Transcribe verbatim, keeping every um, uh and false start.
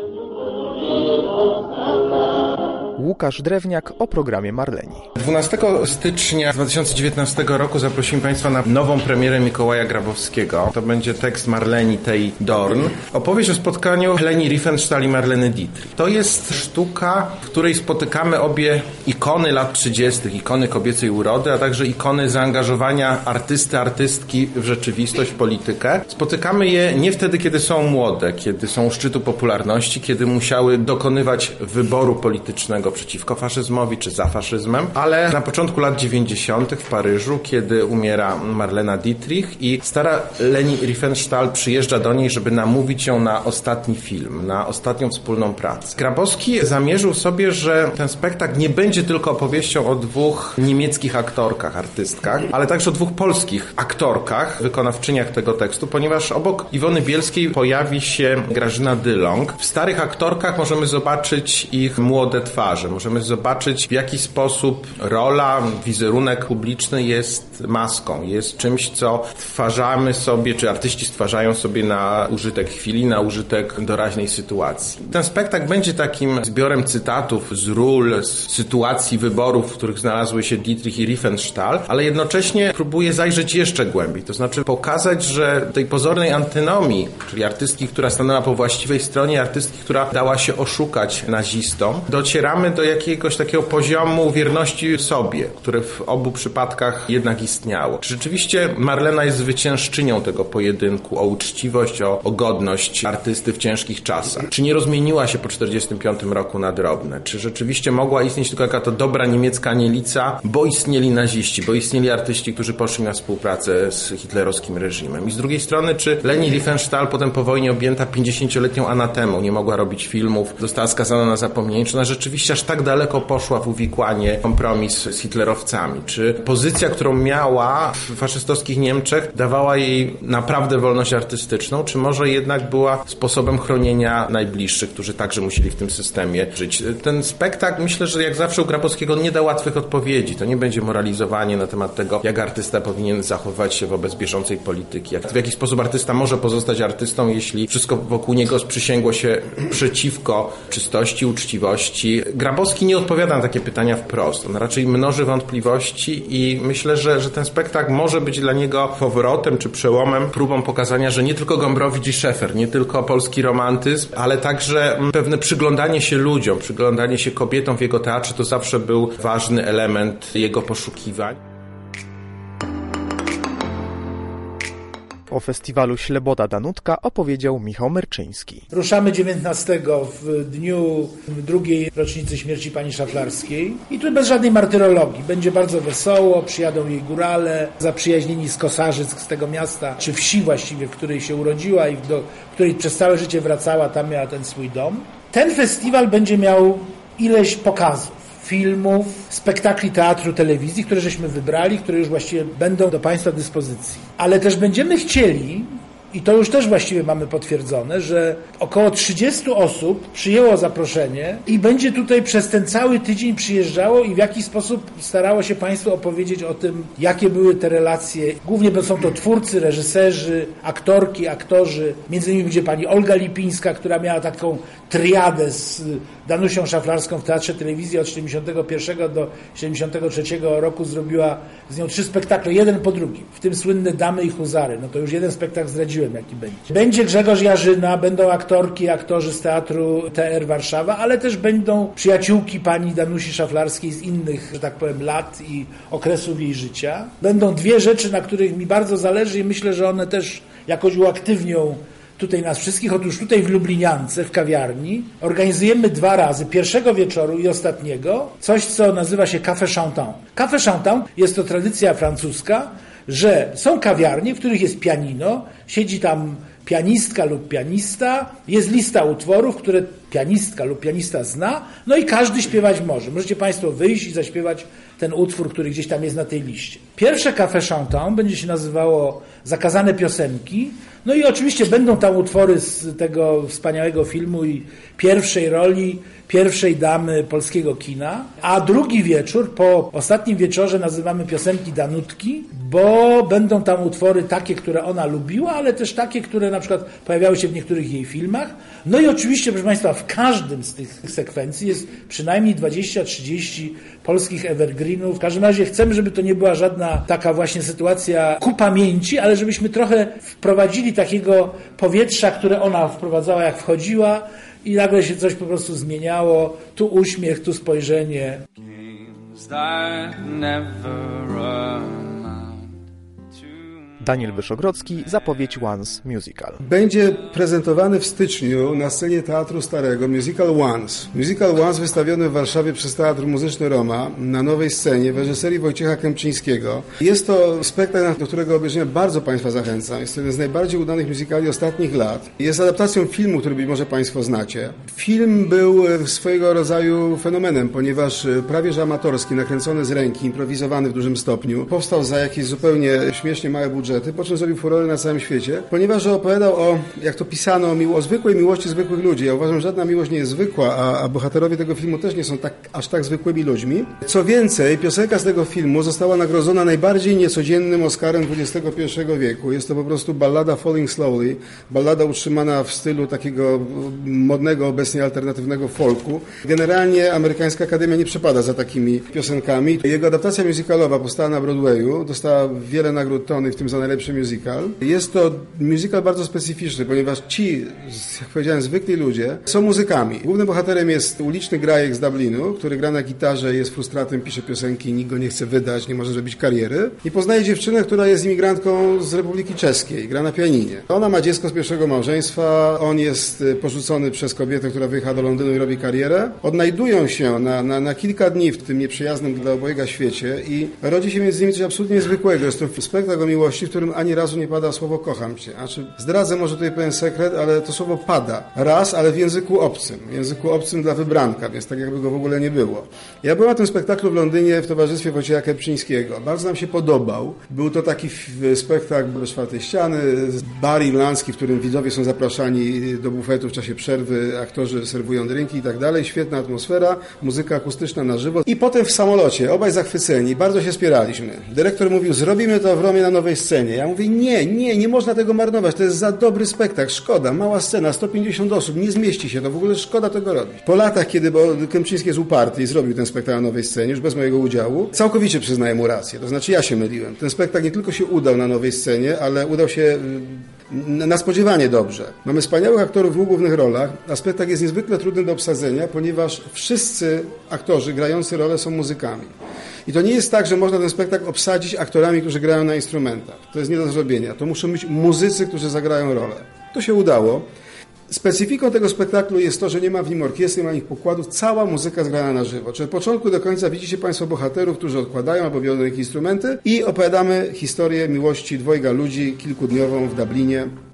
Łukasz Drewniak o programie Marleni. dwunastego stycznia dwa tysiące dziewiętnastego roku zaprosimy Państwa na nową premierę Mikołaja Grabowskiego. To będzie tekst Marleni tej Dorn. Opowieść o spotkaniu Leni Riefenstahl i Marleny Dietrich. To jest sztuka, w której spotykamy obie ikony lat trzydziestych, ikony kobiecej urody, a także ikony zaangażowania artysty, artystki w rzeczywistość, w politykę. Spotykamy je nie wtedy, kiedy są młode, kiedy są u szczytu popularności, kiedy musiały dokonywać wyboru politycznego przeciwko faszyzmowi czy za faszyzmem, ale na początku lat dziewięćdziesiątych w Paryżu, kiedy umiera Marlena Dietrich i stara Leni Riefenstahl przyjeżdża do niej, żeby namówić ją na ostatni film, na ostatnią wspólną pracę. Grabowski zamierzył sobie, że ten spektakl nie będzie tylko opowieścią o dwóch niemieckich aktorkach, artystkach, ale także o dwóch polskich aktorkach, wykonawczyniach tego tekstu, ponieważ obok Iwony Bielskiej pojawi się Grażyna Dylong. W starych aktorkach możemy zobaczyć ich młode twarze. Możemy zobaczyć, w jaki sposób rola, wizerunek publiczny jest maską, jest czymś, co stwarzamy sobie, czy artyści stwarzają sobie na użytek chwili, na użytek doraźnej sytuacji. Ten spektakl będzie takim zbiorem cytatów z ról, z sytuacji wyborów, w których znalazły się Dietrich i Riefenstahl, ale jednocześnie próbuje zajrzeć jeszcze głębiej, to znaczy pokazać, że tej pozornej antynomii, czyli artystki, która stanęła po właściwej stronie, artystki, która dała się oszukać nazistom, docieramy do jakiegoś takiego poziomu wierności sobie, które w obu przypadkach jednak istniało. Czy rzeczywiście Marlena jest zwyciężczynią tego pojedynku o uczciwość, o, o godność artysty w ciężkich czasach? Czy nie rozmieniła się po czterdziestym piątym roku na drobne? Czy rzeczywiście mogła istnieć tylko jaka to dobra niemiecka anielica, bo istnieli naziści, bo istnieli artyści, którzy poszli na współpracę z hitlerowskim reżimem? I z drugiej strony, czy Leni Riefenstahl potem po wojnie objęta pięćdziesięcioletnią anatemą, nie mogła robić filmów, została skazana na zapomnienie, czy ona rzeczywiście aż tak daleko poszła w uwikłanie, kompromis z hitlerowcami? Czy pozycja, którą miała w faszystowskich Niemczech, dawała jej naprawdę wolność artystyczną, czy może jednak była sposobem chronienia najbliższych, którzy także musieli w tym systemie żyć? Ten spektakl, myślę, że jak zawsze u Grabowskiego nie da łatwych odpowiedzi. To nie będzie moralizowanie na temat tego, jak artysta powinien zachowywać się wobec bieżącej polityki. Jak, w jaki sposób artysta może pozostać artystą, jeśli wszystko wokół niego sprzysięgło się przeciwko czystości, uczciwości. Grabowski nie odpowiada na takie pytania wprost. On raczej mnoży wątpliwości i myślę, że, że ten spektakl może być dla niego powrotem czy przełomem, próbą pokazania, że nie tylko Gombrowicz i Szefer, nie tylko polski romantyzm, ale także pewne przyglądanie się ludziom, przyglądanie się kobietom w jego teatrze to zawsze był ważny element jego poszukiwań. O festiwalu Śleboda Danutka opowiedział Michał Merczyński. Ruszamy dziewiętnastego w dniu drugiej rocznicy śmierci pani Szaflarskiej i tu bez żadnej martyrologii. Będzie bardzo wesoło, przyjadą jej górale, zaprzyjaźnieni z Kosarzyc, z tego miasta, czy wsi właściwie, w której się urodziła i do której przez całe życie wracała, tam miała ten swój dom. Ten festiwal będzie miał ileś pokazów. Filmów, spektakli teatru, telewizji, które żeśmy wybrali, które już właściwie będą do Państwa dyspozycji. Ale też będziemy chcieli, i to już też właściwie mamy potwierdzone, że około trzydziestu osób przyjęło zaproszenie i będzie tutaj przez ten cały tydzień przyjeżdżało i w jaki sposób starało się Państwu opowiedzieć o tym, jakie były te relacje. Głównie są to twórcy, reżyserzy, aktorki, aktorzy. Między innymi będzie pani Olga Lipińska, która miała taką triadę z Danusią Szaflarską w Teatrze Telewizji od siedemdziesiątego pierwszego do siedemdziesiątego trzeciego roku. Zrobiła z nią trzy spektakle, jeden po drugim, w tym słynne Damy i Huzary. No to już jeden spektakl zdradziłem, jaki będzie. Będzie Grzegorz Jarzyna, będą aktorki, aktorzy z Teatru T R Warszawa, ale też będą przyjaciółki pani Danusi Szaflarskiej z innych, że tak powiem, lat i okresów jej życia. Będą dwie rzeczy, na których mi bardzo zależy i myślę, że one też jakoś uaktywnią tutaj nas wszystkich. Otóż tutaj w Lubliniance, w kawiarni, organizujemy dwa razy, pierwszego wieczoru i ostatniego, coś, co nazywa się Café Chantant. Café Chantant jest to tradycja francuska, że są kawiarnie, w których jest pianino, siedzi tam pianistka lub pianista, jest lista utworów, które pianistka lub pianista zna, no i każdy śpiewać może. Możecie Państwo wyjść i zaśpiewać ten utwór, który gdzieś tam jest na tej liście. Pierwsze Café Chantant będzie się nazywało Zakazane piosenki. No i oczywiście będą tam utwory z tego wspaniałego filmu i pierwszej roli pierwszej damy polskiego kina, a drugi wieczór, po ostatnim wieczorze, nazywamy Piosenki Danutki, bo będą tam utwory takie, które ona lubiła, ale też takie, które na przykład pojawiały się w niektórych jej filmach. No i oczywiście, proszę Państwa, w każdym z tych sekwencji jest przynajmniej dwadzieścia trzydzieści polskich evergreenów. W każdym razie chcemy, żeby to nie była żadna taka właśnie sytuacja ku pamięci, ale żebyśmy trochę wprowadzili takiego powietrza, które ona wprowadzała, jak wchodziła, i nagle się coś po prostu zmieniało. Tu uśmiech, tu spojrzenie. Daniel Wyszogrodzki, zapowiedź Once Musical. Będzie prezentowany w styczniu na scenie Teatru Starego musical Once. Musical Once wystawiony w Warszawie przez Teatr Muzyczny Roma na nowej scenie w reżyserii Wojciecha Kępczyńskiego. Jest to spektakl, do którego obejrzenia bardzo Państwa zachęcam. Jest to jeden z najbardziej udanych musicali ostatnich lat. Jest adaptacją filmu, który być może Państwo znacie. Film był swojego rodzaju fenomenem, ponieważ prawie że amatorski, nakręcony z ręki, improwizowany w dużym stopniu. Powstał za jakieś zupełnie śmiesznie małe budżety, po czym zrobił furorę na całym świecie, ponieważ opowiadał o, jak to pisano, o, miło, o zwykłej miłości zwykłych ludzi. Ja uważam, że żadna miłość nie jest zwykła, a, a bohaterowie tego filmu też nie są tak, aż tak zwykłymi ludźmi. Co więcej, piosenka z tego filmu została nagrodzona najbardziej niecodziennym Oscarem dwudziestego pierwszego wieku. Jest to po prostu ballada Falling Slowly, ballada utrzymana w stylu takiego modnego, obecnie alternatywnego folku. Generalnie amerykańska akademia nie przepada za takimi piosenkami. Jego adaptacja musicalowa powstała na Broadwayu, dostała wiele nagród Tony, w tym za najlepszy musical. Jest to musical bardzo specyficzny, ponieważ ci, jak powiedziałem, zwykli ludzie są muzykami. Głównym bohaterem jest uliczny grajek z Dublinu, który gra na gitarze, jest frustratem, pisze piosenki, nikt go nie chce wydać, nie może zrobić kariery. I poznaje dziewczynę, która jest imigrantką z Republiki Czeskiej, gra na pianinie. Ona ma dziecko z pierwszego małżeństwa, on jest porzucony przez kobietę, która wyjechała do Londynu i robi karierę. Odnajdują się na, na, na kilka dni w tym nieprzyjaznym dla obojga świecie i rodzi się między nimi coś absolutnie niezwykłego. Jest to spektakl o miłości, w którym ani razu nie pada słowo kocham cię. Znaczy, zdradzę może tutaj pewien sekret, ale to słowo pada. Raz, ale w języku obcym. W języku obcym dla wybranka, więc tak jakby go w ogóle nie było. Ja byłem na tym spektaklu w Londynie w towarzystwie Wojciecha Kępczyńskiego. Bardzo nam się podobał. Był to taki spektakl bez czwartej ściany, bar irlandzki, w którym widzowie są zapraszani do bufetu w czasie przerwy, aktorzy serwują drinki i tak dalej. Świetna atmosfera, muzyka akustyczna na żywo. I potem w samolocie, obaj zachwyceni, bardzo się spieraliśmy. Dyrektor mówił, zrobimy to w Romie na nowej scenie. Ja mówię, nie, nie, nie można tego marnować, to jest za dobry spektakl, szkoda, mała scena, sto pięćdziesiąt osób, nie zmieści się to, w ogóle szkoda tego robić. Po latach, kiedy, bo Kępczyński jest uparty i zrobił ten spektakl na nowej scenie, już bez mojego udziału, całkowicie przyznaję mu rację, to znaczy ja się myliłem. Ten spektakl nie tylko się udał na nowej scenie, ale udał się na spodziewanie dobrze. Mamy wspaniałych aktorów w dwóch głównych rolach, a spektakl jest niezwykle trudny do obsadzenia, ponieważ wszyscy aktorzy grający rolę są muzykami. I to nie jest tak, że można ten spektakl obsadzić aktorami, którzy grają na instrumentach. To jest nie do zrobienia. To muszą być muzycy, którzy zagrają rolę. To się udało. Specyfiką tego spektaklu jest to, że nie ma w nim orkiestry, nie ma w nich pokładów, cała muzyka zgrana na żywo. Czyli od początku do końca widzicie Państwo bohaterów, którzy odkładają albo biorą jakieś instrumenty i opowiadamy historię miłości dwojga ludzi kilkudniową w Dublinie.